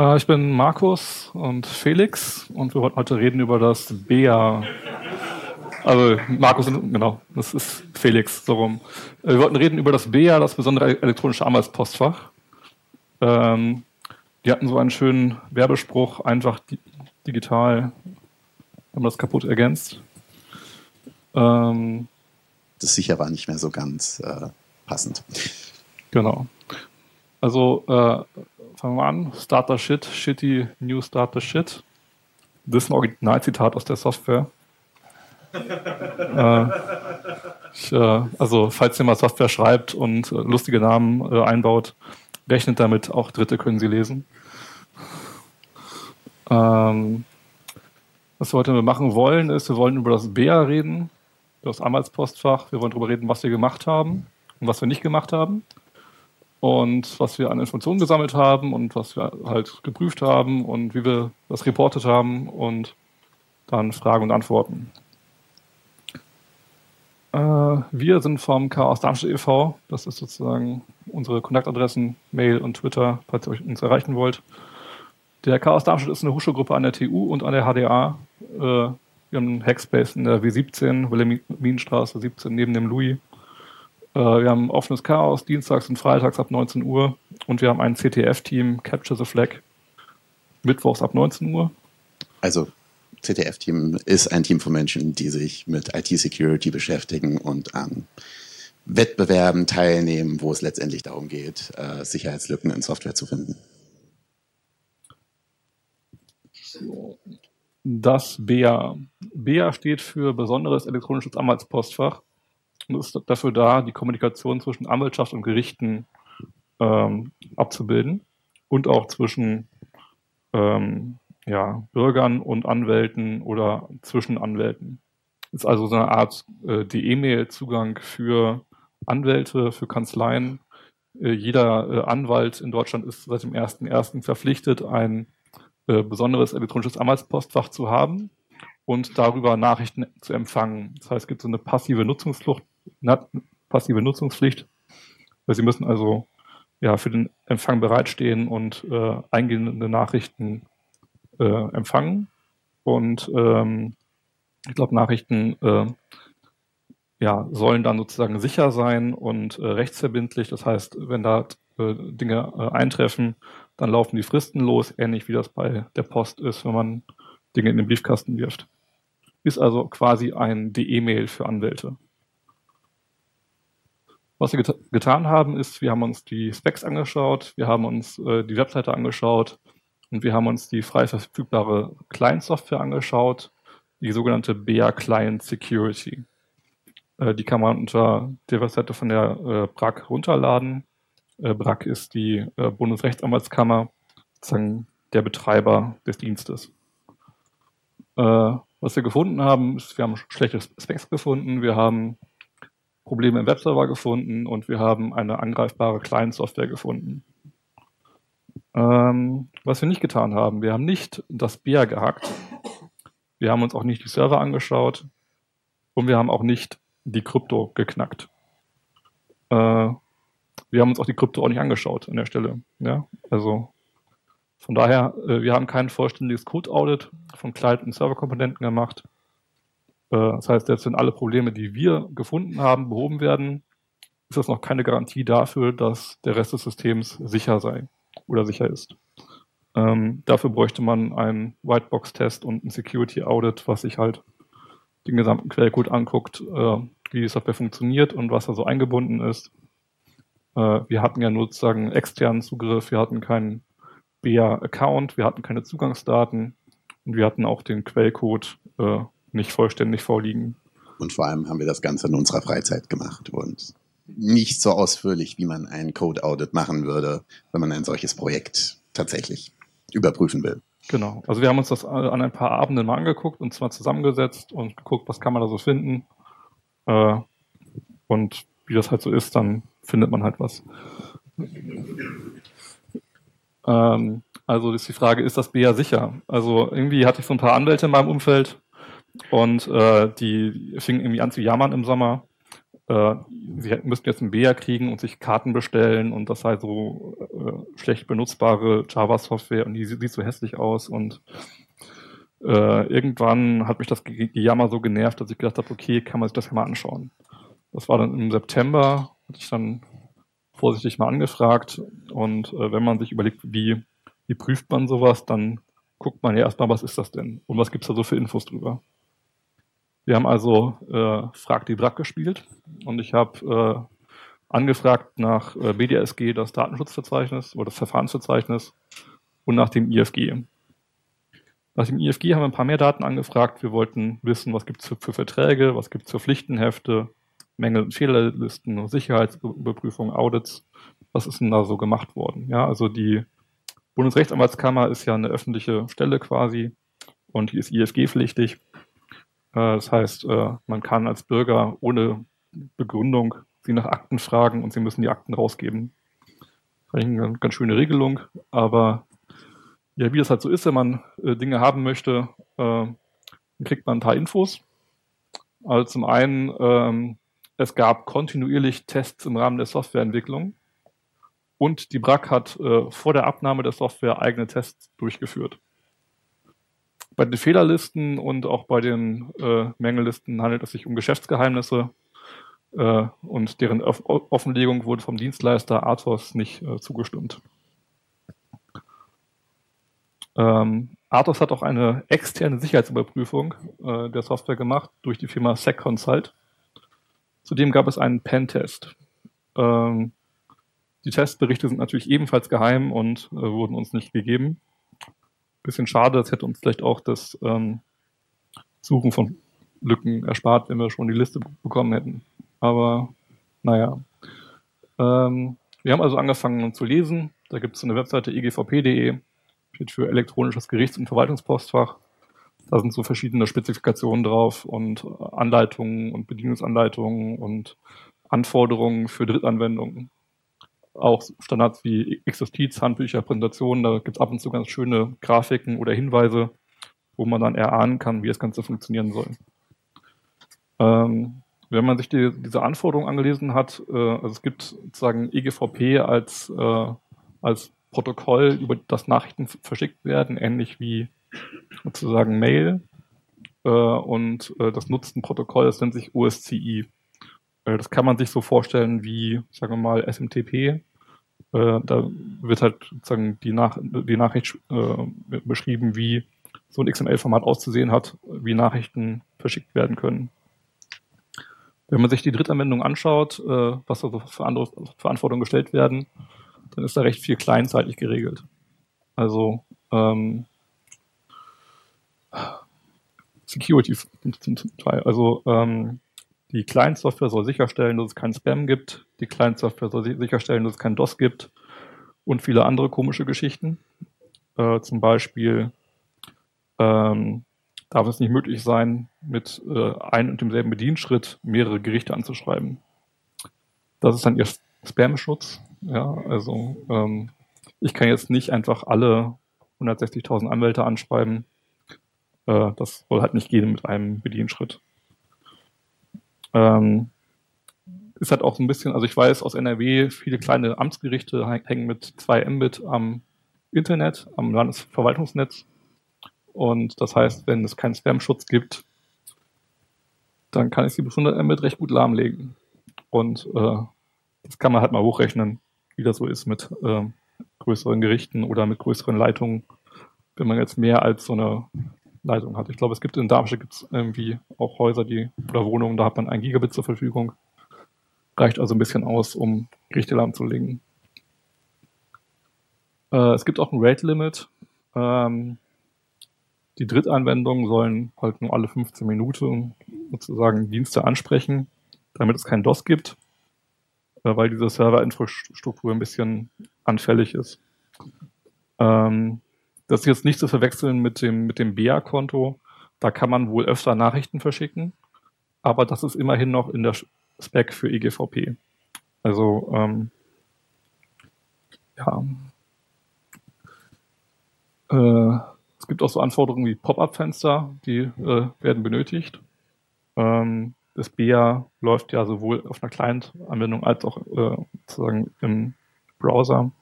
Ich bin Markus und Felix und wir wollten heute reden über das BEA. Also Markus, genau, das ist Felix, so rum. Wir wollten reden über das BEA, das besondere elektronische Arbeitspostfach. Die hatten so einen schönen Werbespruch, einfach digital, haben das kaputt ergänzt. Das sicher war nicht mehr so ganz passend. Genau. Also fangen wir an. Start the shit, shitty, new start the shit. Das ist ein Originalzitat aus der Software. Also falls ihr mal Software schreibt und lustige Namen einbaut, rechnet damit, auch Dritte können sie lesen. Was wir heute machen wollen, ist, wir wollen über das BEA reden, über das Arbeitspostfach. Wir wollen darüber reden, was wir gemacht haben und was wir nicht gemacht haben. Und was wir an Informationen gesammelt haben und was wir halt geprüft haben und wie wir das reportet haben und dann Fragen und Antworten. Wir sind vom Chaos Darmstadt e.V. Das ist sozusagen unsere Kontaktadressen, Mail und Twitter, falls ihr uns erreichen wollt. Der Chaos Darmstadt ist eine Hochschulgruppe an der TU und an der HDA. Wir haben einen Hackspace in der W17, Wilhelminstraße 17, neben dem Louis. Wir haben offenes Chaos, dienstags und freitags ab 19 Uhr. Und wir haben ein CTF-Team, Capture the Flag, mittwochs ab 19 Uhr. Also CTF-Team ist ein Team von Menschen, die sich mit IT-Security beschäftigen und an Wettbewerben teilnehmen, wo es letztendlich darum geht, Sicherheitslücken in Software zu finden. Das BEA. BEA steht für Besonderes elektronisches Arbeitspostfach und ist dafür da, die Kommunikation zwischen Anwaltschaft und Gerichten abzubilden und auch zwischen Bürgern und Anwälten oder zwischen Anwälten. Ist also so eine Art E-Mail-Zugang für Anwälte, für Kanzleien. Jeder Anwalt in Deutschland ist seit dem 1.1. verpflichtet, ein besonderes elektronisches Arbeitspostfach zu haben und darüber Nachrichten zu empfangen. Das heißt, es gibt so eine passive Nutzungspflicht. Sie müssen also für den Empfang bereitstehen und eingehende Nachrichten empfangen. Und ich glaube, Nachrichten sollen dann sozusagen sicher sein und rechtsverbindlich. Das heißt, wenn da Dinge eintreffen, dann laufen die Fristen los, ähnlich wie das bei der Post ist, wenn man Dinge in den Briefkasten wirft. Ist also quasi ein DE-Mail für Anwälte. Was wir getan haben, ist, wir haben uns die Specs angeschaut, wir haben uns die Webseite angeschaut und wir haben uns die frei verfügbare Client-Software angeschaut, die sogenannte BEA Client Security. Die kann man unter der Webseite von der BRAC runterladen. BRAC ist die Bundesrechtsanwaltskammer, sozusagen der Betreiber des Dienstes. Was wir gefunden haben, ist, wir haben schlechte Specs gefunden, wir haben Probleme im Webserver gefunden und wir haben eine angreifbare Client-Software gefunden. Was wir nicht getan haben, wir haben nicht das BEA gehackt, wir haben uns auch nicht die Server angeschaut und wir haben auch nicht die Krypto geknackt. Wir haben uns auch die Krypto auch nicht angeschaut an der Stelle. Ja? Also von daher, wir haben kein vollständiges Code-Audit von Client- und Serverkomponenten gemacht. Das heißt, selbst wenn alle Probleme, die wir gefunden haben, behoben werden, ist das noch keine Garantie dafür, dass der Rest des Systems sicher sei oder sicher ist. Dafür bräuchte man einen Whitebox-Test und ein Security-Audit, was sich halt den gesamten Quellcode anguckt, wie die Software funktioniert und was da so eingebunden ist. Wir hatten ja nur sozusagen externen Zugriff, wir hatten keinen BEA-Account, wir hatten keine Zugangsdaten und wir hatten auch den Quellcode nicht vollständig vorliegen. Und vor allem haben wir das Ganze in unserer Freizeit gemacht und nicht so ausführlich, wie man ein Code-Audit machen würde, wenn man ein solches Projekt tatsächlich überprüfen will. Genau, also wir haben uns das an ein paar Abenden mal angeguckt und zwar zusammengesetzt und geguckt, was kann man da so finden. Und wie das halt so ist, dann findet man halt was. Also ist die Frage, ist das BEA sicher? Also irgendwie hatte ich so ein paar Anwälte in meinem Umfeld und die fingen irgendwie an zu jammern im Sommer, sie müssten jetzt ein BEA kriegen und sich Karten bestellen und das sei so schlecht benutzbare Java-Software und die sieht so hässlich aus und irgendwann hat mich das Gejammer so genervt, dass ich gedacht habe, okay, kann man sich das ja mal anschauen. Das war dann im September, hatte ich dann vorsichtig mal angefragt und wenn man sich überlegt, wie prüft man sowas, dann guckt man ja erstmal, was ist das denn und was gibt es da so für Infos drüber. Wir haben also Frag die Brack gespielt und ich habe angefragt nach BDSG, das Datenschutzverzeichnis oder das Verfahrensverzeichnis und nach dem IFG. Nach dem IFG haben wir ein paar mehr Daten angefragt. Wir wollten wissen, was gibt es für Verträge, was gibt es für Pflichtenhefte, Mängel- und Fehlerlisten, Sicherheitsüberprüfungen, Audits. Was ist denn da so gemacht worden? Ja, also die Bundesrechtsanwaltskammer ist ja eine öffentliche Stelle quasi und die ist IFG-pflichtig. Das heißt, man kann als Bürger ohne Begründung sie nach Akten fragen und sie müssen die Akten rausgeben. Das ist eine ganz schöne Regelung, aber ja, wie das halt so ist, wenn man Dinge haben möchte, dann kriegt man ein paar Infos. Also zum einen, es gab kontinuierlich Tests im Rahmen der Softwareentwicklung und die BRAC hat vor der Abnahme der Software eigene Tests durchgeführt. Bei den Fehlerlisten und auch bei den Mängellisten handelt es sich um Geschäftsgeheimnisse und deren Offenlegung wurde vom Dienstleister Athos nicht zugestimmt. Athos hat auch eine externe Sicherheitsüberprüfung der Software gemacht durch die Firma SecConsult. Zudem gab es einen Pentest. Die Testberichte sind natürlich ebenfalls geheim und wurden uns nicht gegeben. Bisschen schade, das hätte uns vielleicht auch das Suchen von Lücken erspart, wenn wir schon die Liste bekommen hätten. Aber naja. Wir haben also angefangen zu lesen. Da gibt es eine Webseite egvp.de, steht für elektronisches Gerichts- und Verwaltungspostfach. Da sind so verschiedene Spezifikationen drauf und Anleitungen und Bedienungsanleitungen und Anforderungen für Drittanwendungen. Auch Standards wie X-Justiz, Handbücher, Präsentationen, da gibt es ab und zu ganz schöne Grafiken oder Hinweise, wo man dann erahnen kann, wie das Ganze funktionieren soll. Wenn man sich diese Anforderungen angelesen hat, also es gibt sozusagen EGVP als Protokoll, über das Nachrichten verschickt werden, ähnlich wie sozusagen Mail. Und das nutzt ein Protokoll, das nennt sich OSCI. Das kann man sich so vorstellen wie, sagen wir mal, SMTP. Da wird halt sozusagen die Nachricht beschrieben, wie so ein XML-Format auszusehen hat, wie Nachrichten verschickt werden können. Wenn man sich die Drittanwendung anschaut, was da so für andere Verantwortungen gestellt werden, dann ist da recht viel kleinzeitig geregelt. Also Security zum Teil. Also die Client-Software soll sicherstellen, dass es keinen Spam gibt. Die Client-Software soll sicherstellen, dass es kein DOS gibt. Und viele andere komische Geschichten. Zum Beispiel darf es nicht möglich sein, mit einem und demselben Bedienschritt mehrere Gerichte anzuschreiben. Das ist dann ihr Spam-Schutz. Ja, also ich kann jetzt nicht einfach alle 160.000 Anwälte anschreiben. Das soll halt nicht gehen mit einem Bedienschritt. Ist halt auch so ein bisschen, also ich weiß aus NRW, viele kleine Amtsgerichte hängen mit 2 Mbit am Internet, am Landesverwaltungsnetz. Und das heißt, wenn es keinen Spam-Schutz gibt, dann kann ich sie bis 100 Mbit recht gut lahmlegen. Und das kann man halt mal hochrechnen, wie das so ist mit größeren Gerichten oder mit größeren Leitungen, wenn man jetzt mehr als so eine Leitung hat. Ich glaube, es gibt in Darmstadt gibt's irgendwie auch Häuser, oder Wohnungen, da hat man 1 Gigabit zur Verfügung. Reicht also ein bisschen aus, um Gerichte lahmzulegen. Es gibt auch ein Rate-Limit. Die Drittanwendungen sollen halt nur alle 15 Minuten sozusagen Dienste ansprechen, damit es kein DOS gibt, weil diese Serverinfrastruktur ein bisschen anfällig ist. Das ist jetzt nicht zu verwechseln mit dem BEA-Konto. Da kann man wohl öfter Nachrichten verschicken, aber das ist immerhin noch in der Spec für EGVP. Also ja. Es gibt auch so Anforderungen wie Pop-up-Fenster, die werden benötigt. das BEA läuft ja sowohl auf einer Client-Anwendung als auch sozusagen im Browser.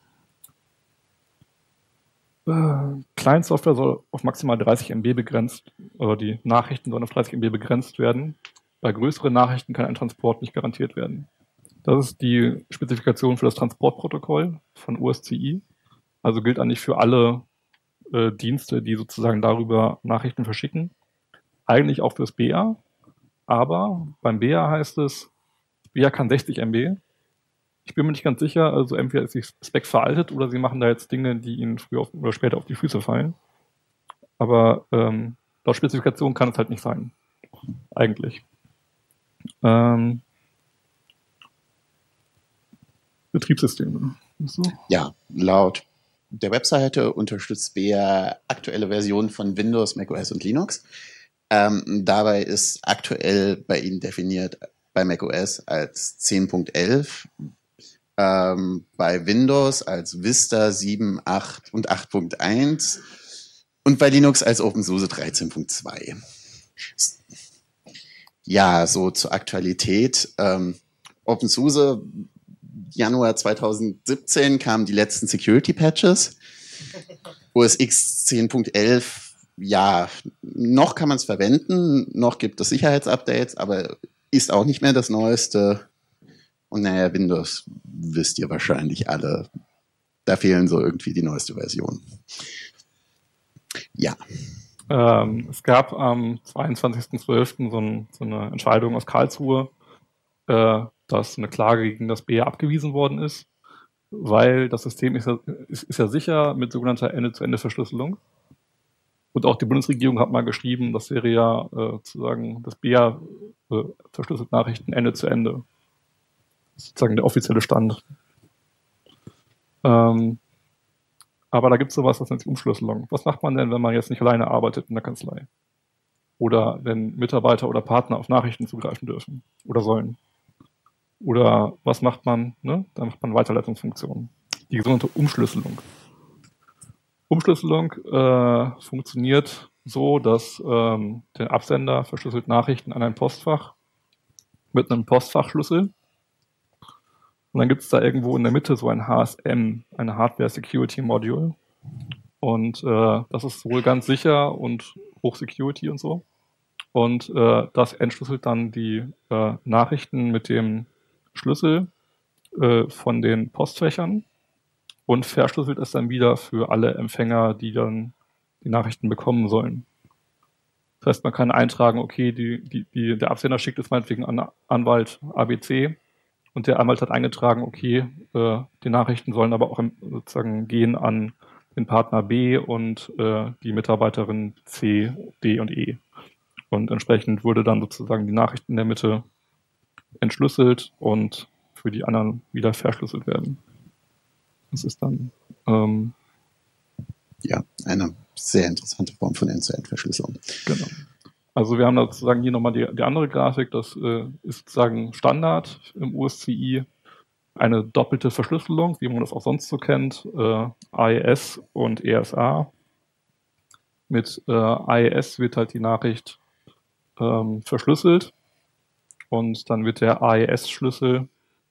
Client-Software soll auf maximal 30 MB begrenzt, oder die Nachrichten sollen auf 30 MB begrenzt werden. Bei größeren Nachrichten kann ein Transport nicht garantiert werden. Das ist die Spezifikation für das Transportprotokoll von OSCI. Also gilt eigentlich für alle Dienste, die sozusagen darüber Nachrichten verschicken. Eigentlich auch fürs BEA, aber beim BEA heißt es, BEA kann 60 MB. Ich bin mir nicht ganz sicher, also entweder ist die Spec veraltet oder sie machen da jetzt Dinge, die ihnen früher oder später auf die Füße fallen. Aber laut Spezifikation kann es halt nicht sein. Eigentlich. Betriebssysteme. So. Ja, laut der Webseite unterstützt BEA aktuelle Versionen von Windows, macOS und Linux. Dabei ist aktuell bei Ihnen definiert bei macOS als 10.11, bei Windows als Vista 7, 8 und 8.1 und bei Linux als OpenSUSE 13.2. Ja, so zur Aktualität. OpenSUSE, Januar 2017 kamen die letzten Security-Patches. OS X 10.11, ja, noch kann man es verwenden, noch gibt es Sicherheitsupdates, aber ist auch nicht mehr das Neueste. Und naja, Windows wisst ihr wahrscheinlich alle. Da fehlen so irgendwie die neueste Version. Ja. Es gab am 22.12. so eine Entscheidung aus Karlsruhe, dass eine Klage gegen das BEA abgewiesen worden ist, weil das System ist ja sicher mit sogenannter Ende-zu-Ende-Verschlüsselung. Und auch die Bundesregierung hat mal geschrieben, das wäre ja sozusagen das BEA verschlüsselt Nachrichten Ende zu Ende. Sozusagen der offizielle Stand. Aber da gibt es sowas, das nennt sich Umschlüsselung. Was macht man denn, wenn man jetzt nicht alleine arbeitet in der Kanzlei? Oder wenn Mitarbeiter oder Partner auf Nachrichten zugreifen dürfen oder sollen? Oder was macht man? Ne? Da macht man Weiterleitungsfunktionen. Die sogenannte Umschlüsselung. Umschlüsselung funktioniert so, dass der Absender verschlüsselt Nachrichten an ein Postfach mit einem Postfachschlüssel. Und dann gibt es da irgendwo in der Mitte so ein HSM, eine Hardware Security Module. Und das ist wohl ganz sicher und Hochsecurity und so. Und das entschlüsselt dann die Nachrichten mit dem Schlüssel von den Postfächern und verschlüsselt es dann wieder für alle Empfänger, die dann die Nachrichten bekommen sollen. Das heißt, man kann eintragen, okay, der Absender schickt es meinetwegen an Anwalt ABC und der Anwalt hat eingetragen, okay, die Nachrichten sollen aber auch sozusagen gehen an den Partner B und die Mitarbeiterin C, D und E. Und entsprechend wurde dann sozusagen die Nachricht in der Mitte entschlüsselt und für die anderen wieder verschlüsselt werden. Das ist dann ja, eine sehr interessante Form von End-zu-End-Verschlüsselung. Genau. Also wir haben da sozusagen hier nochmal die andere Grafik, das ist sozusagen Standard im OSCI, eine doppelte Verschlüsselung, wie man das auch sonst so kennt, AES und ESA. Mit AES wird halt die Nachricht verschlüsselt und dann wird der AES-Schlüssel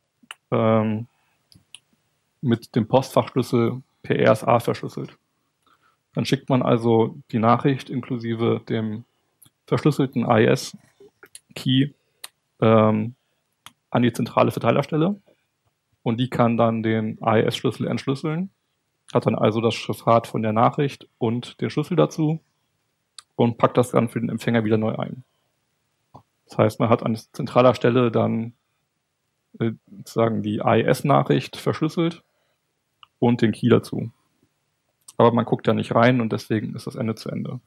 mit dem Postfachschlüssel per ESA verschlüsselt. Dann schickt man also die Nachricht inklusive dem verschlüsselten AES-Key an die zentrale Verteilerstelle und die kann dann den AES-Schlüssel entschlüsseln, hat dann also das Chiffrat von der Nachricht und den Schlüssel dazu und packt das dann für den Empfänger wieder neu ein. Das heißt, man hat an zentraler Stelle dann sozusagen die AES-Nachricht verschlüsselt und den Key dazu. Aber man guckt da nicht rein und deswegen ist das Ende zu Ende.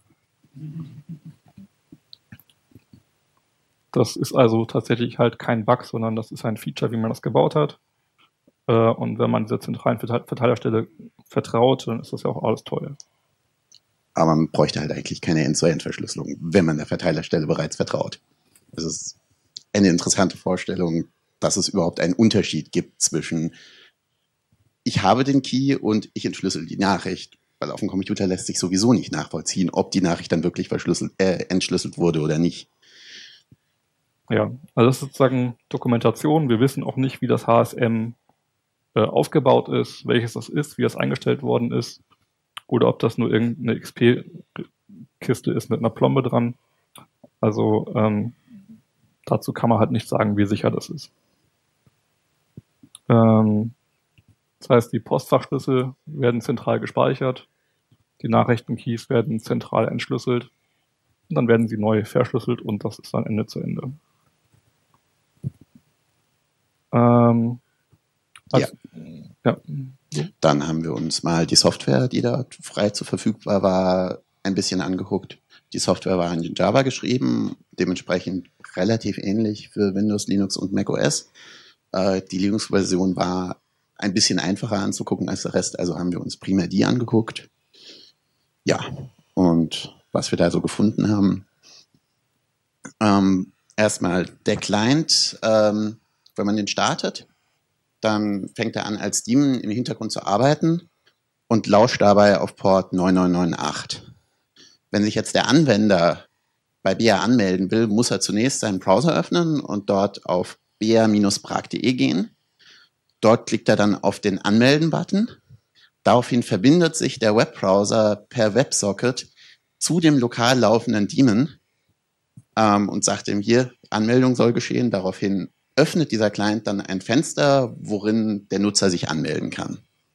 Das ist also tatsächlich halt kein Bug, sondern das ist ein Feature, wie man das gebaut hat. Und wenn man dieser zentralen Verteilerstelle vertraut, dann ist das ja auch alles toll. Aber man bräuchte halt eigentlich keine End-zu-End-Verschlüsselung, wenn man der Verteilerstelle bereits vertraut. Es ist eine interessante Vorstellung, dass es überhaupt einen Unterschied gibt zwischen ich habe den Key und ich entschlüssel die Nachricht, weil auf dem Computer lässt sich sowieso nicht nachvollziehen, ob die Nachricht dann wirklich entschlüsselt wurde oder nicht. Ja, also das ist sozusagen Dokumentation. Wir wissen auch nicht, wie das HSM aufgebaut ist, welches das ist, wie das eingestellt worden ist oder ob das nur irgendeine XP-Kiste ist mit einer Plombe dran. Also dazu kann man halt nicht sagen, wie sicher das ist. Das heißt, die Postfachschlüssel werden zentral gespeichert, die Nachrichtenkeys werden zentral entschlüsselt und dann werden sie neu verschlüsselt und das ist dann Ende zu Ende. Ja. Dann haben wir uns mal die Software, die da frei zur verfügbar war, ein bisschen angeguckt. Die Software war in Java geschrieben, dementsprechend relativ ähnlich für Windows, Linux und macOS. Die Linux-Version war ein bisschen einfacher anzugucken als der Rest, also haben wir uns primär die angeguckt. Ja, und was wir da so gefunden haben. Erstmal der Client, wenn man den startet, dann fängt er an, als Daemon im Hintergrund zu arbeiten und lauscht dabei auf Port 9998. Wenn sich jetzt der Anwender bei BEA anmelden will, muss er zunächst seinen Browser öffnen und dort auf bea-prag.de gehen. Dort klickt er dann auf den Anmelden-Button. Daraufhin verbindet sich der Webbrowser per WebSocket zu dem lokal laufenden Daemon und sagt ihm hier, Anmeldung soll geschehen. Daraufhin öffnet dieser Client dann ein Fenster, worin der Nutzer sich anmelden kann.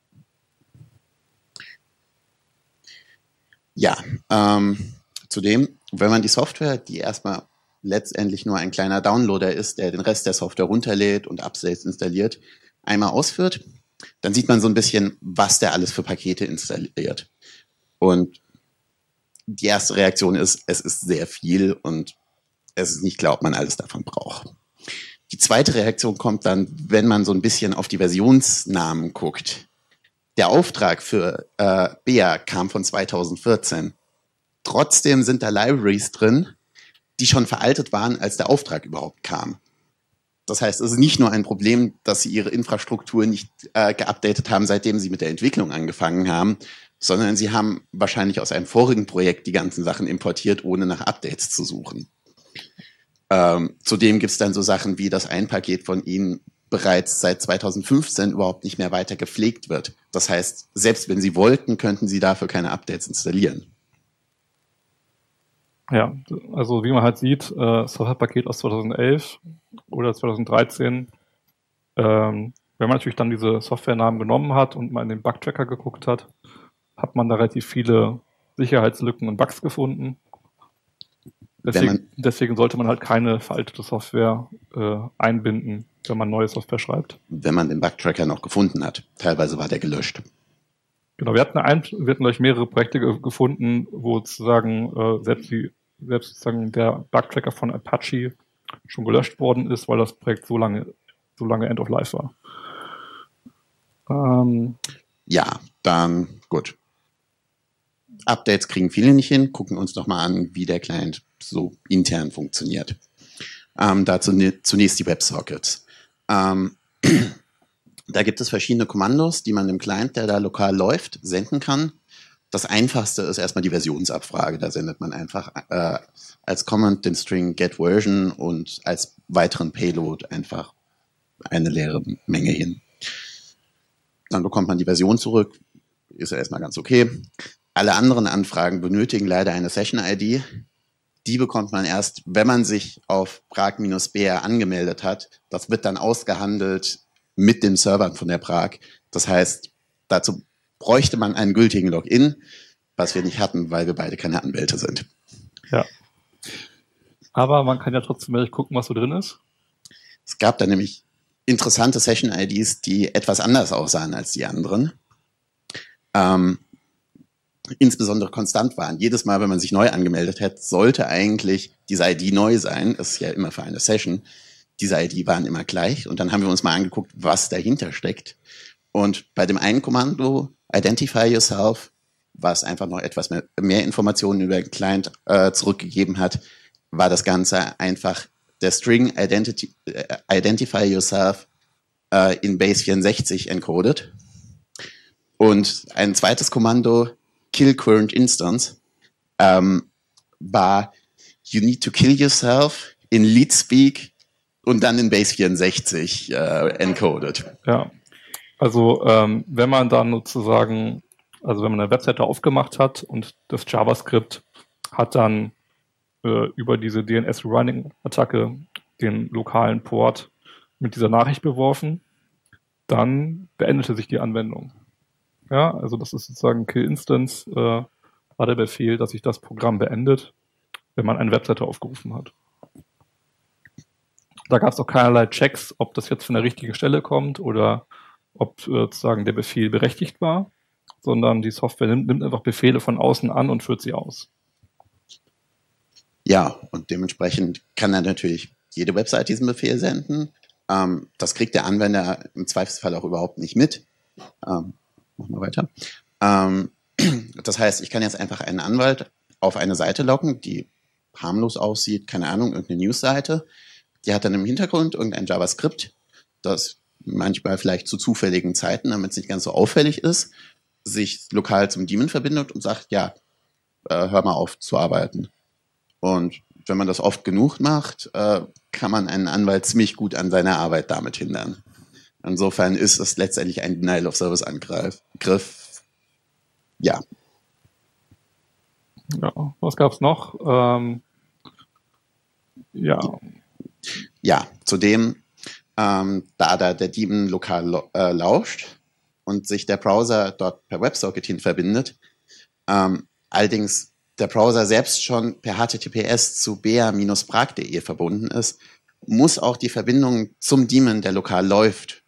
Ja, zudem, wenn man die Software, die erstmal letztendlich nur ein kleiner Downloader ist, der den Rest der Software runterlädt und Updates installiert, einmal ausführt, dann sieht man so ein bisschen, was der alles für Pakete installiert. Und die erste Reaktion ist, es ist sehr viel und es ist nicht klar, ob man alles davon braucht. Die zweite Reaktion kommt dann, wenn man so ein bisschen auf die Versionsnamen guckt. Der Auftrag für BEA kam von 2014. Trotzdem sind da Libraries drin, die schon veraltet waren, als der Auftrag überhaupt kam. Das heißt, es ist nicht nur ein Problem, dass sie ihre Infrastruktur nicht geupdatet haben, seitdem sie mit der Entwicklung angefangen haben, sondern sie haben wahrscheinlich aus einem vorigen Projekt die ganzen Sachen importiert, ohne nach Updates zu suchen. Zudem gibt es dann so Sachen wie, dass ein Paket von ihnen bereits seit 2015 überhaupt nicht mehr weiter gepflegt wird. Das heißt, selbst wenn sie wollten, könnten sie dafür keine Updates installieren. Ja, also wie man halt sieht, Softwarepaket aus 2011 oder 2013, wenn man natürlich dann diese Softwarenamen genommen hat und mal in den Bugtracker geguckt hat, hat man da relativ viele Sicherheitslücken und Bugs gefunden. Deswegen sollte man halt keine veraltete Software einbinden, wenn man neue Software schreibt. Wenn man den Bugtracker noch gefunden hat. Teilweise war der gelöscht. Genau, wir hatten gleich mehrere Projekte gefunden, wo sozusagen selbst sozusagen der Bugtracker von Apache schon gelöscht worden ist, weil das Projekt so lange End of Life war. Ja, dann gut. Updates kriegen viele nicht hin. Gucken uns doch mal an, wie der Client so intern funktioniert. Dazu zunächst die WebSockets. Da gibt es verschiedene Kommandos, die man dem Client, der da lokal läuft, senden kann. Das einfachste ist erstmal die Versionsabfrage. Da sendet man einfach als Comment den String getVersion und als weiteren Payload einfach eine leere Menge hin. Dann bekommt man die Version zurück. Ist ja erstmal ganz okay. Alle anderen Anfragen benötigen leider eine Session-ID. Die bekommt man erst, wenn man sich auf Prag-BEA angemeldet hat. Das wird dann ausgehandelt mit den Servern von der Prag. Das heißt, dazu bräuchte man einen gültigen Login, was wir nicht hatten, weil wir beide keine Anwälte sind. Ja. Aber man kann ja trotzdem gucken, was so drin ist. Es gab da nämlich interessante Session-IDs, die etwas anders aussahen als die anderen. Insbesondere konstant waren. Jedes Mal, wenn man sich neu angemeldet hat, sollte eigentlich diese ID neu sein. Das ist ja immer für eine Session. Diese ID waren immer gleich. Und dann haben wir uns mal angeguckt, was dahinter steckt. Und bei dem einen Kommando, Identify Yourself, was einfach noch etwas mehr Informationen über den Client zurückgegeben hat, war das Ganze einfach der String Identify Yourself in Base 64 encoded. Und ein zweites Kommando, Kill Current Instance, war You need to kill yourself in Leet-Speak und dann in Base 64 encoded. Ja, also wenn man dann sozusagen, also wenn man eine Webseite aufgemacht hat und das JavaScript hat dann über diese DNS-Running-Attacke den lokalen Port mit dieser Nachricht beworfen, dann beendete sich die Anwendung. Ja, also das ist sozusagen Kill Instance, war der Befehl, dass sich das Programm beendet, wenn man eine Webseite aufgerufen hat. Da gab es auch keinerlei Checks, ob das jetzt von der richtigen Stelle kommt oder ob sozusagen der Befehl berechtigt war, sondern die Software nimmt einfach Befehle von außen an und führt sie aus. Ja, und dementsprechend kann er natürlich jede Website diesen Befehl senden. Das kriegt der Anwender im Zweifelsfall auch überhaupt nicht mit. Machen wir weiter. Das heißt, ich kann jetzt einfach einen Anwalt auf eine Seite locken, die harmlos aussieht, keine Ahnung, irgendeine News-Seite. Die hat dann im Hintergrund irgendein JavaScript, das manchmal vielleicht zu zufälligen Zeiten, damit es nicht ganz so auffällig ist, sich lokal zum Daemon verbindet und sagt, ja, hör mal auf zu arbeiten. Und wenn man das oft genug macht, kann man einen Anwalt ziemlich gut an seiner Arbeit damit hindern. Insofern ist es letztendlich ein Denial-of-Service-Angriff. Ja. Ja, was gab es noch? Ja, zudem, da der Daemon lokal lauscht und sich der Browser dort per WebSocket hin verbindet, allerdings der Browser selbst schon per HTTPS zu bea-prag.de verbunden ist, muss auch die Verbindung zum Daemon, der lokal läuft,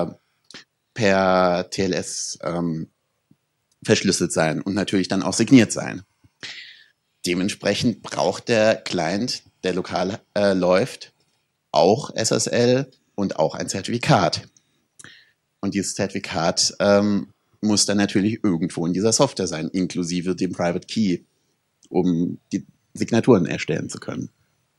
per TLS verschlüsselt sein und natürlich dann auch signiert sein. Dementsprechend braucht der Client, der lokal läuft, auch SSL und auch ein Zertifikat. Und dieses Zertifikat muss dann natürlich irgendwo in dieser Software sein, inklusive dem Private Key, um die Signaturen erstellen zu können.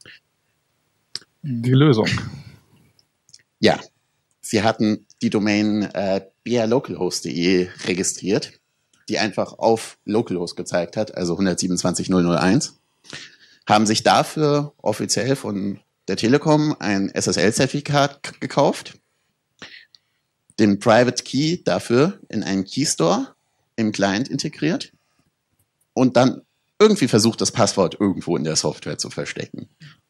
Die Lösung. Ja, sie hatten die Domain bealocalhost.de registriert, die einfach auf Localhost gezeigt hat, also 127.001, haben sich dafür offiziell von der Telekom ein SSL-Zertifikat gekauft, den Private Key dafür in einen Keystore im Client integriert und dann irgendwie versucht, das Passwort irgendwo in der Software zu verstecken.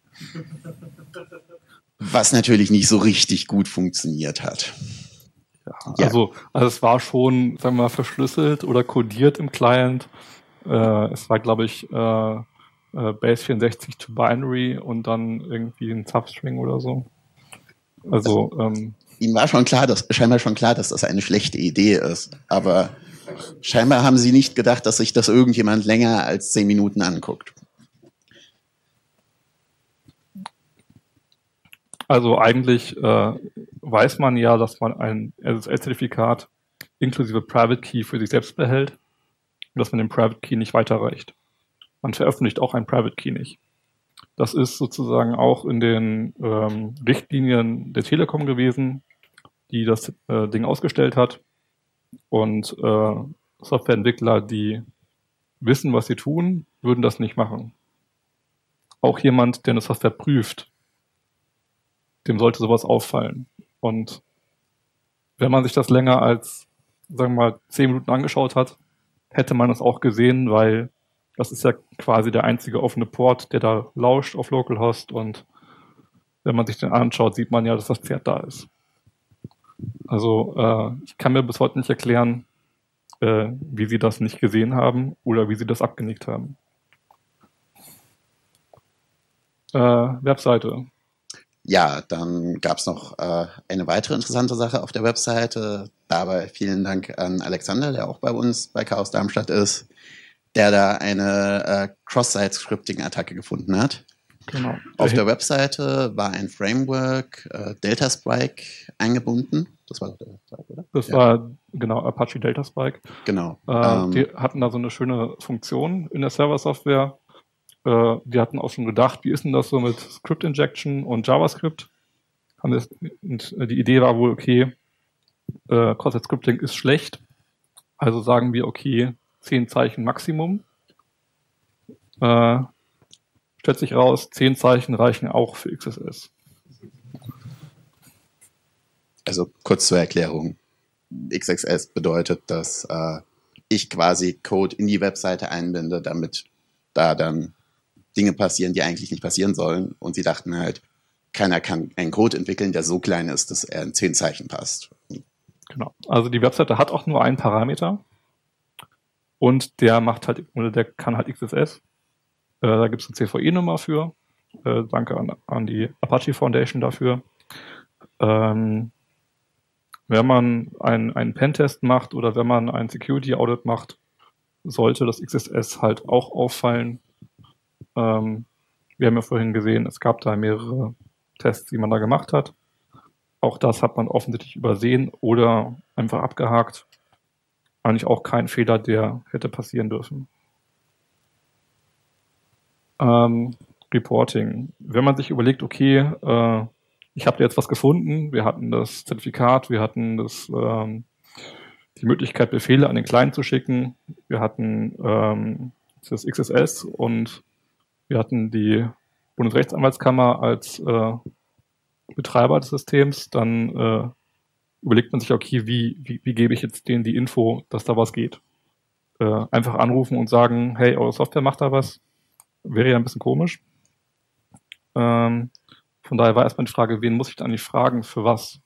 Was natürlich nicht so richtig gut funktioniert hat. Ja. Also es war schon, sagen wir mal, verschlüsselt oder codiert im Client. Es war, glaube ich, Base 64 to Binary und dann irgendwie ein Substring oder so. Also Ihnen war scheinbar schon klar, dass das eine schlechte Idee ist. Aber scheinbar haben Sie nicht gedacht, dass sich das irgendjemand länger als 10 Minuten anguckt. Also eigentlich weiß man ja, dass man ein SSL-Zertifikat inklusive Private Key für sich selbst behält und dass man den Private Key nicht weiterreicht. Man veröffentlicht auch einen Private Key nicht. Das ist sozusagen auch in den Richtlinien der Telekom gewesen, die das Ding ausgestellt hat. Und Softwareentwickler, die wissen, was sie tun, würden das nicht machen. Auch jemand, der eine Software prüft, dem sollte sowas auffallen. Und wenn man sich das länger als, sagen wir mal, 10 Minuten angeschaut hat, hätte man das auch gesehen, weil das ist ja quasi der einzige offene Port, der da lauscht auf Localhost. Und wenn man sich den anschaut, sieht man ja, dass das Pferd da ist. Also ich kann mir bis heute nicht erklären, wie sie das nicht gesehen haben oder wie sie das abgenickt haben. Webseite. Ja, dann gab es noch eine weitere interessante Sache auf der Webseite. Dabei vielen Dank an Alexander, der auch bei uns bei Chaos Darmstadt ist, der da eine Cross-Site-Scripting-Attacke gefunden hat. Genau. Auf der Webseite war ein Framework Delta-Spike eingebunden. Das war doch der Webseite, oder? Das war, genau, Apache Delta-Spike. Genau. Die hatten da so eine schöne Funktion in der Server-Software. Die hatten auch schon gedacht, wie ist denn das so mit Script-Injection und JavaScript? Und die Idee war wohl, okay, Cross-Site-Scripting ist schlecht. Also sagen wir, okay, 10 Zeichen Maximum. stellt sich raus, 10 Zeichen reichen auch für XSS. Also kurz zur Erklärung. XXS bedeutet, dass ich quasi Code in die Webseite einbinde, damit da dann Dinge passieren, die eigentlich nicht passieren sollen. Und sie dachten halt, keiner kann einen Code entwickeln, der so klein ist, dass er in 10 Zeichen passt. Genau. Also die Webseite hat auch nur einen Parameter und der macht halt, oder der kann halt XSS. Da gibt es eine CVE-Nummer für. Danke an die Apache Foundation dafür. Wenn man einen Pentest macht oder wenn man ein Security Audit macht, sollte das XSS halt auch auffallen. Wir haben ja vorhin gesehen, es gab da mehrere Tests, die man da gemacht hat. Auch das hat man offensichtlich übersehen oder einfach abgehakt. Eigentlich auch kein Fehler, der hätte passieren dürfen. Reporting. Wenn man sich überlegt, okay, ich habe jetzt was gefunden, wir hatten das Zertifikat, wir hatten die Möglichkeit, Befehle an den Client zu schicken, wir hatten das XSS und wir hatten die Bundesrechtsanwaltskammer als Betreiber des Systems, dann überlegt man sich, okay, wie gebe ich jetzt denen die Info, dass da was geht? Einfach anrufen und sagen, hey, eure Software macht da was, wäre ja ein bisschen komisch. Von daher war erstmal die Frage, wen muss ich da eigentlich fragen, für was?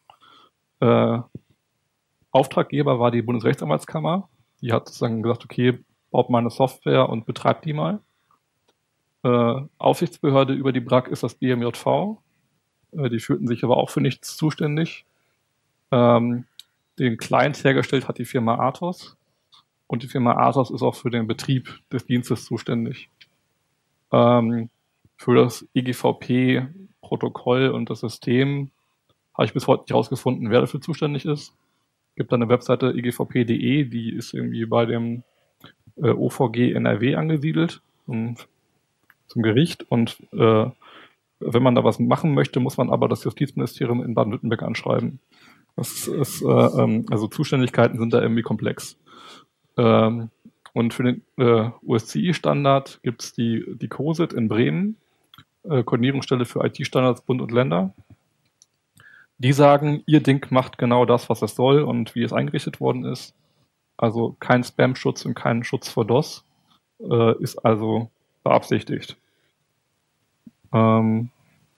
Auftraggeber war die Bundesrechtsanwaltskammer, die hat sozusagen gesagt, okay, baut mal eine Software und betreibt die mal. Aufsichtsbehörde über die BRAC ist das BMJV, die fühlten sich aber auch für nichts zuständig. Den Client hergestellt hat die Firma Athos und die Firma Athos ist auch für den Betrieb des Dienstes zuständig. Für das EGVP-Protokoll und das System habe ich bis heute nicht herausgefunden, wer dafür zuständig ist. Es gibt da eine Webseite egvp.de, die ist irgendwie bei dem OVG NRW angesiedelt, zum Gericht. Und wenn man da was machen möchte, muss man aber das Justizministerium in Baden-Württemberg anschreiben. Also Zuständigkeiten sind da irgendwie komplex. Und für den USCI-Standard gibt es die COSIT in Bremen, Koordinierungsstelle für IT-Standards Bund und Länder. Die sagen, ihr Ding macht genau das, was es soll und wie es eingerichtet worden ist. Also kein Spam-Schutz und kein Schutz vor DOS ist also beabsichtigt. Dann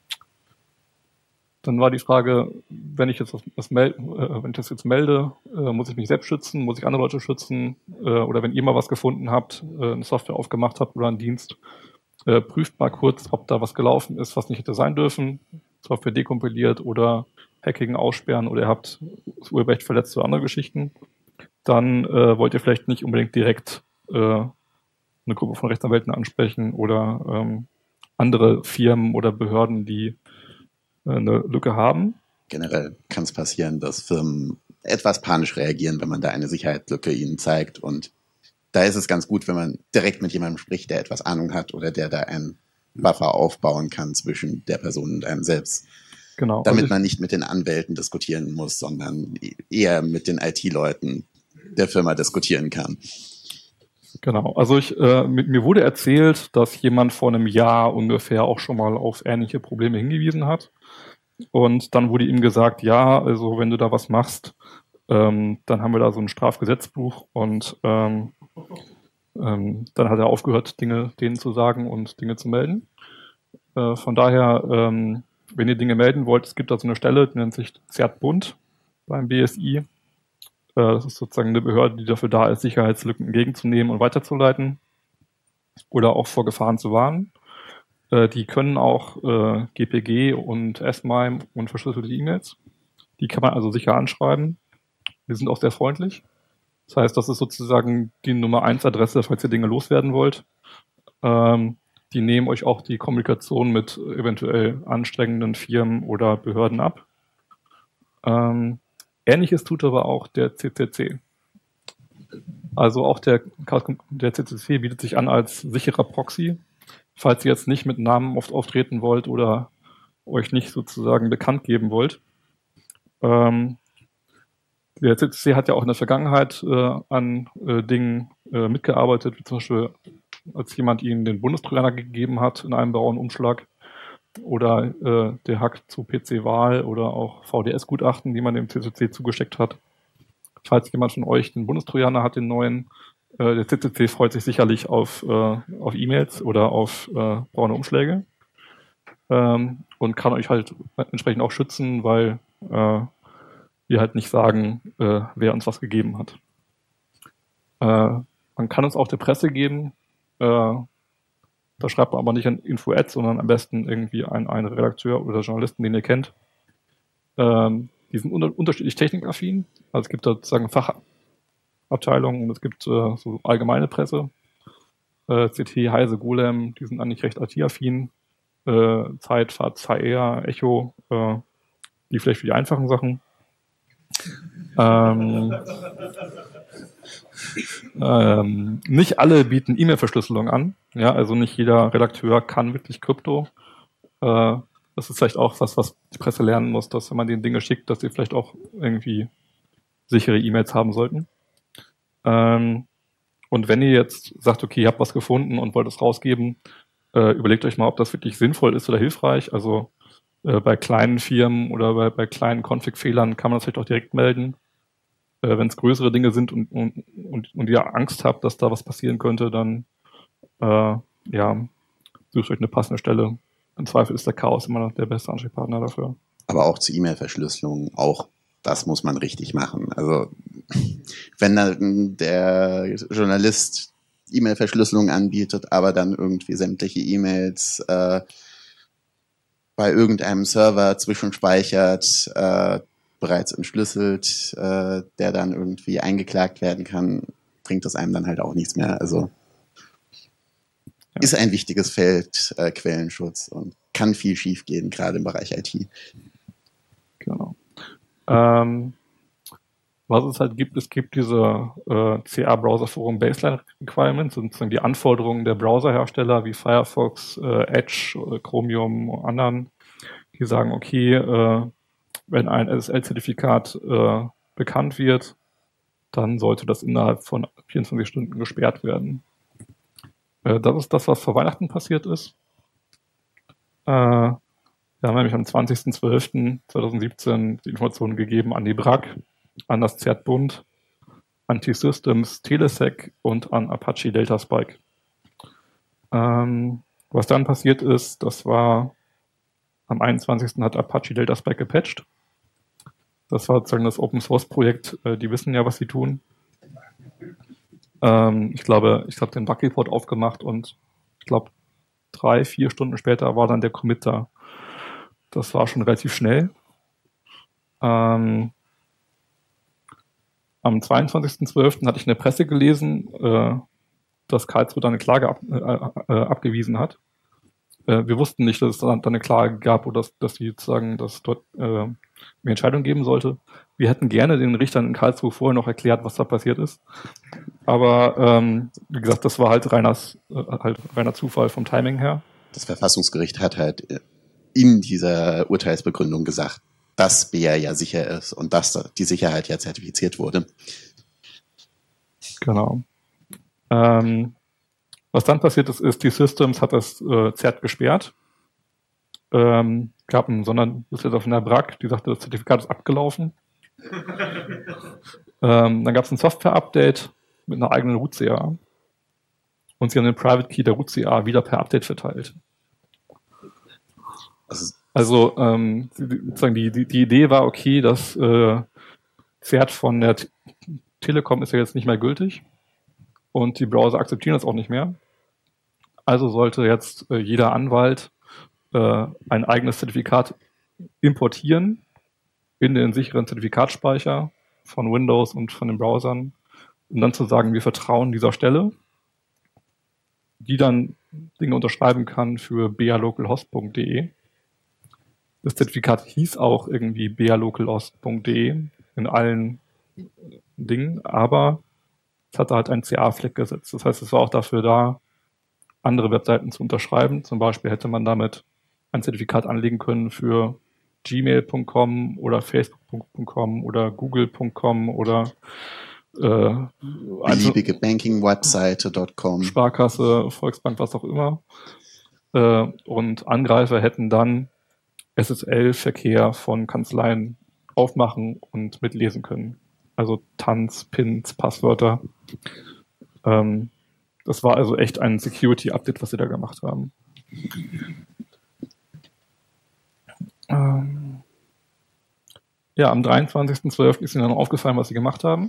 war die Frage, wenn ich das jetzt melde, muss ich mich selbst schützen, muss ich andere Leute schützen? Oder wenn ihr mal was gefunden habt, eine Software aufgemacht habt oder einen Dienst, prüft mal kurz, ob da was gelaufen ist, was nicht hätte sein dürfen. Software dekompiliert oder Hacking aussperren oder ihr habt das Urheberrecht verletzt oder andere Geschichten. Dann wollt ihr vielleicht nicht unbedingt direkt eine Gruppe von Rechtsanwälten ansprechen oder andere Firmen oder Behörden, die eine Lücke haben. Generell kann es passieren, dass Firmen etwas panisch reagieren, wenn man da eine Sicherheitslücke ihnen zeigt. Und da ist es ganz gut, wenn man direkt mit jemandem spricht, der etwas Ahnung hat oder der da einen Buffer aufbauen kann zwischen der Person und einem selbst. Genau. Damit man nicht mit den Anwälten diskutieren muss, sondern eher mit den IT-Leuten der Firma diskutieren kann. Genau, also mir wurde erzählt, dass jemand vor einem Jahr ungefähr auch schon mal auf ähnliche Probleme hingewiesen hat. Und dann wurde ihm gesagt, ja, also wenn du da was machst, dann haben wir da so ein Strafgesetzbuch und dann hat er aufgehört, Dinge denen zu sagen und Dinge zu melden. Von daher, wenn ihr Dinge melden wollt, es gibt da so eine Stelle, die nennt sich ZertBund beim BSI. Das ist sozusagen eine Behörde, die dafür da ist, Sicherheitslücken entgegenzunehmen und weiterzuleiten oder auch vor Gefahren zu warnen. Die können auch GPG und S-MIME und verschlüsselte E-Mails. Die kann man also sicher anschreiben. Die sind auch sehr freundlich. Das heißt, das ist sozusagen die Nummer 1 Adresse, falls ihr Dinge loswerden wollt. Die nehmen euch auch die Kommunikation mit eventuell anstrengenden Firmen oder Behörden ab. Ähnliches tut aber auch der CCC. Also auch der CCC bietet sich an als sicherer Proxy, falls ihr jetzt nicht mit Namen oft auftreten wollt oder euch nicht sozusagen bekannt geben wollt. Der CCC hat ja auch in der Vergangenheit an Dingen mitgearbeitet, wie zum Beispiel als jemand ihnen den Bundestrojaner gegeben hat in einem braunen Umschlag oder der Hack zu PC-Wahl oder auch VDS-Gutachten, die man dem CCC zugesteckt hat. Falls jemand von euch den Bundestrojaner hat, den neuen, der CCC freut sich sicherlich auf E-Mails oder auf braune Umschläge und kann euch halt entsprechend auch schützen, weil wir halt nicht sagen, wer uns was gegeben hat. Man kann uns auch der Presse geben, da schreibt man aber nicht an Info-Ads, sondern am besten irgendwie einen Redakteur oder Journalisten, den ihr kennt. Die sind unterschiedlich technikaffin. Also es gibt da sozusagen Fachabteilungen und es gibt so allgemeine Presse. CT, Heise, Golem, die sind eigentlich recht IT-affin. Zeit, Fahrt, HR, Echo, die vielleicht für die einfachen Sachen. Nicht alle bieten E-Mail-Verschlüsselung an. Ja, also nicht jeder Redakteur kann wirklich Krypto. Das ist vielleicht auch was die Presse lernen muss, dass wenn man denen Dinge schickt, dass sie vielleicht auch irgendwie sichere E-Mails haben sollten. Und wenn ihr jetzt sagt, okay, ihr habt was gefunden und wollt es rausgeben, überlegt euch mal, ob das wirklich sinnvoll ist oder hilfreich. Also bei kleinen Firmen oder bei kleinen Config-Fehlern kann man das vielleicht auch direkt melden. Wenn es größere Dinge sind und ihr Angst habt, dass da was passieren könnte, dann sucht euch eine passende Stelle. Im Zweifel ist der Chaos immer noch der beste Ansprechpartner dafür. Aber auch zur E-Mail-Verschlüsselung, auch das muss man richtig machen. Also wenn dann der Journalist E-Mail-Verschlüsselung anbietet, aber dann irgendwie sämtliche E-Mails bei irgendeinem Server zwischenspeichert, bereits entschlüsselt, der dann irgendwie eingeklagt werden kann, bringt das einem dann halt auch nichts mehr. Also ist ein wichtiges Feld, Quellenschutz, und kann viel schief gehen, gerade im Bereich IT. Genau. Was es halt gibt, es gibt diese CA-Browser-Forum Baseline Requirements, sozusagen die Anforderungen der Browserhersteller wie Firefox, Edge, Chromium und anderen, die sagen, okay, wenn ein SSL-Zertifikat bekannt wird, dann sollte das innerhalb von 24 Stunden gesperrt werden. Das ist das, was vor Weihnachten passiert ist. Wir haben nämlich am 20.12.2017 die Informationen gegeben an die BRAC, an das ZERT-Bund, an T-Systems, Telesec und an Apache DeltaSpike. Was dann passiert ist, das war am 21. hat Apache DeltaSpike gepatcht. Das war sozusagen das Open-Source-Projekt, die wissen ja, was sie tun. Ich glaube, den Bug-Report aufgemacht und ich glaube, 3-4 Stunden später war dann der Commit da. Das war schon relativ schnell. Am 22.12. hatte ich in der Presse gelesen, dass Karlsruhe da eine Klage abgewiesen hat. Wir wussten nicht, dass es da eine Klage gab oder dass die sozusagen, dass dort eine Entscheidung geben sollte. Wir hätten gerne den Richtern in Karlsruhe vorher noch erklärt, was da passiert ist. Aber wie gesagt, das war halt reiner Zufall vom Timing her. Das Verfassungsgericht hat halt in dieser Urteilsbegründung gesagt, dass BEA ja sicher ist und dass die Sicherheit ja zertifiziert wurde. Genau. Was dann passiert ist, T-Systems hat das ZERT gesperrt. Gab einen Sondernützletter von der BRAC, die sagte, das Zertifikat ist abgelaufen. Dann gab es ein Software-Update mit einer eigenen Root-CA. Und sie haben den Private Key der Root-CA wieder per Update verteilt. Also sozusagen die Idee war, okay, das ZERT von der Telekom ist ja jetzt nicht mehr gültig und die Browser akzeptieren das auch nicht mehr. Also sollte jetzt jeder Anwalt ein eigenes Zertifikat importieren in den sicheren Zertifikatspeicher von Windows und von den Browsern, um dann zu sagen, wir vertrauen dieser Stelle, die dann Dinge unterschreiben kann für bealocalhost.de. Das Zertifikat hieß auch irgendwie bealocalhost.de in allen Dingen, aber es hatte halt einen CA-Fleck gesetzt. Das heißt, es war auch dafür da, andere Webseiten zu unterschreiben. Zum Beispiel hätte man damit ein Zertifikat anlegen können für gmail.com oder facebook.com oder google.com oder beliebige Banking-Webseite.com, Sparkasse, Volksbank, was auch immer. Und Angreifer hätten dann SSL-Verkehr von Kanzleien aufmachen und mitlesen können. Also Tanz, Pins, Passwörter. Das war also echt ein Security-Update, was sie da gemacht haben. Ja, am 23.12. ist ihnen dann aufgefallen, was sie gemacht haben.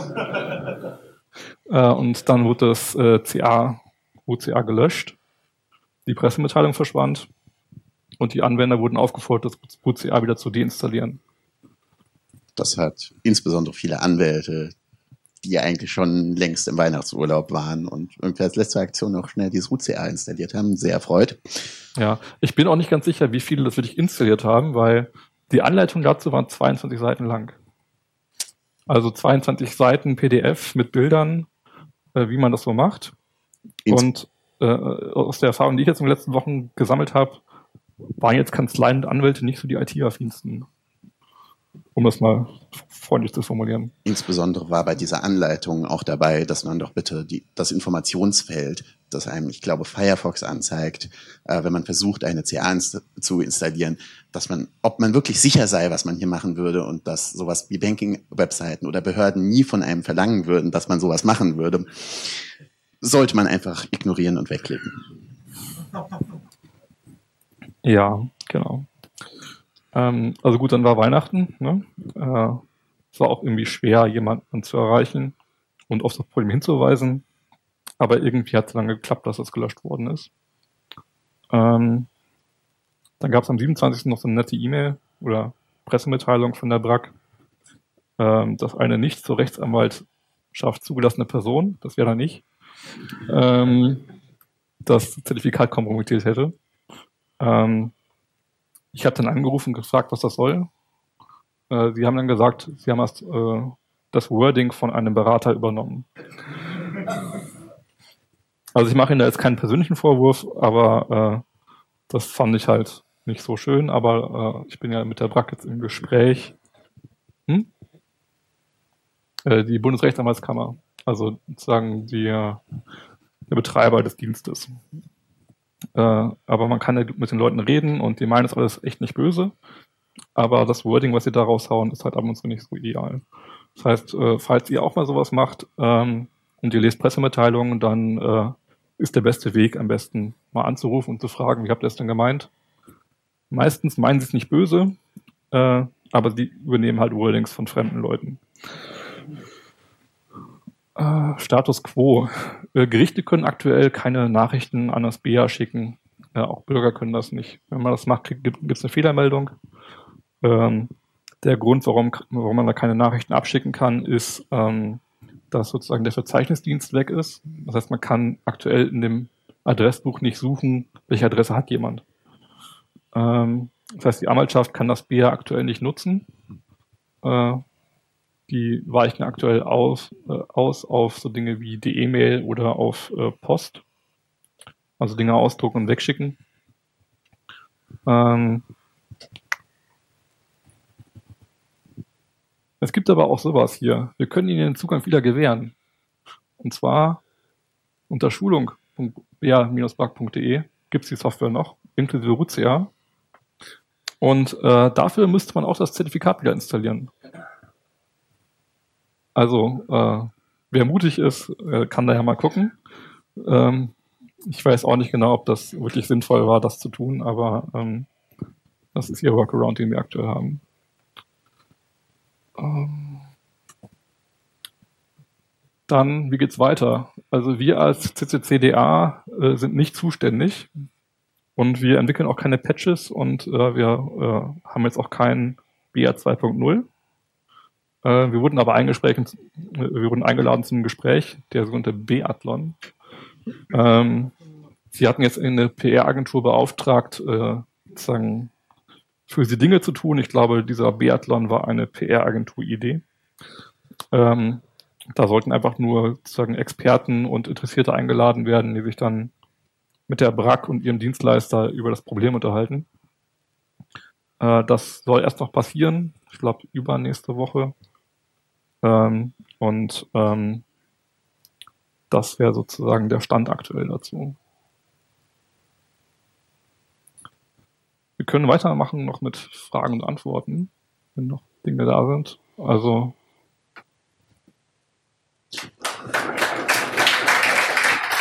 Und dann wurde das UCA gelöscht. Die Pressemitteilung verschwand. Und die Anwender wurden aufgefordert, das UCA wieder zu deinstallieren. Das hat insbesondere viele Anwälte, die ja eigentlich schon längst im Weihnachtsurlaub waren und irgendwie als letzte Aktion noch schnell dieses UCA installiert haben, sehr erfreut. Ja, ich bin auch nicht ganz sicher, wie viele das wirklich installiert haben, weil die Anleitung dazu waren 22 Seiten lang. Also 22 Seiten PDF mit Bildern, wie man das so macht. Und aus der Erfahrung, die ich jetzt in den letzten Wochen gesammelt habe, waren jetzt Kanzleien und Anwälte nicht so die IT-affinsten. Um das mal freundlich zu formulieren. Insbesondere war bei dieser Anleitung auch dabei, dass man doch bitte das Informationsfeld, das einem, ich glaube, Firefox anzeigt, wenn man versucht, eine CA zu installieren, dass man, ob man wirklich sicher sei, was man hier machen würde und dass sowas wie Banking-Webseiten oder Behörden nie von einem verlangen würden, dass man sowas machen würde, sollte man einfach ignorieren und wegklicken. Ja, genau. Also gut, dann war Weihnachten. Ne? Es war auch irgendwie schwer, jemanden zu erreichen und auf das Problem hinzuweisen. Aber irgendwie hat es dann geklappt, dass es gelöscht worden ist. Dann gab es am 27. noch so eine nette E-Mail oder Pressemitteilung von der BRAC, dass eine nicht zur Rechtsanwaltschaft zugelassene Person, das wäre da nicht, das Zertifikat kompromittiert hätte. Ich habe dann angerufen und gefragt, was das soll. Sie haben dann gesagt, sie haben das Wording von einem Berater übernommen. Also ich mache Ihnen da jetzt keinen persönlichen Vorwurf, aber das fand ich halt nicht so schön. Aber ich bin ja mit der BRAC jetzt im Gespräch. Die Bundesrechtsanwaltskammer, also sozusagen der Betreiber des Dienstes. Aber man kann ja mit den Leuten reden und die meinen, das alles echt nicht böse. Aber das Wording, was sie da raushauen, ist halt ab und zu nicht so ideal. Das heißt, falls ihr auch mal sowas macht und ihr lest Pressemitteilungen, dann ist der beste Weg, am besten mal anzurufen und zu fragen, wie habt ihr das denn gemeint? Meistens meinen sie es nicht böse, aber die übernehmen halt Wordings von fremden Leuten. Status quo. Gerichte können aktuell keine Nachrichten an das BA schicken. Auch Bürger können das nicht. Wenn man das macht, gibt es eine Fehlermeldung. Der Grund, warum man da keine Nachrichten abschicken kann, ist, dass sozusagen der Verzeichnisdienst weg ist. Das heißt, man kann aktuell in dem Adressbuch nicht suchen, welche Adresse hat jemand. Das heißt, die Anwaltschaft kann das BA aktuell nicht nutzen. Die weichen aktuell aus auf so Dinge wie die E-Mail oder auf Post. Also Dinge ausdrucken und wegschicken. Es gibt aber auch sowas hier. Wir können Ihnen den Zugang wieder gewähren. Und zwar unter schulung.ba-bug.de gibt es die Software noch, inklusive UCA. Und dafür müsste man auch das Zertifikat wieder installieren. Also, wer mutig ist, kann daher mal gucken. Ich weiß auch nicht genau, ob das wirklich sinnvoll war, das zu tun, aber das ist ihr Workaround, den wir aktuell haben. Dann, wie geht's weiter? Also wir als CCCDA sind nicht zuständig und wir entwickeln auch keine Patches und wir haben jetzt auch kein BA 2.0. Wir wurden aber eingeladen zum Gespräch, der sogenannte Beathlon. Sie hatten jetzt eine PR-Agentur beauftragt, sozusagen für sie Dinge zu tun. Ich glaube, dieser Beathlon war eine PR-Agentur-Idee. Da sollten einfach nur sozusagen Experten und Interessierte eingeladen werden, die sich dann mit der BRAC und ihrem Dienstleister über das Problem unterhalten. Das soll erst noch passieren, ich glaube übernächste Woche. Das wäre sozusagen der Stand aktuell dazu. Wir können weitermachen noch mit Fragen und Antworten, wenn noch Dinge da sind. Also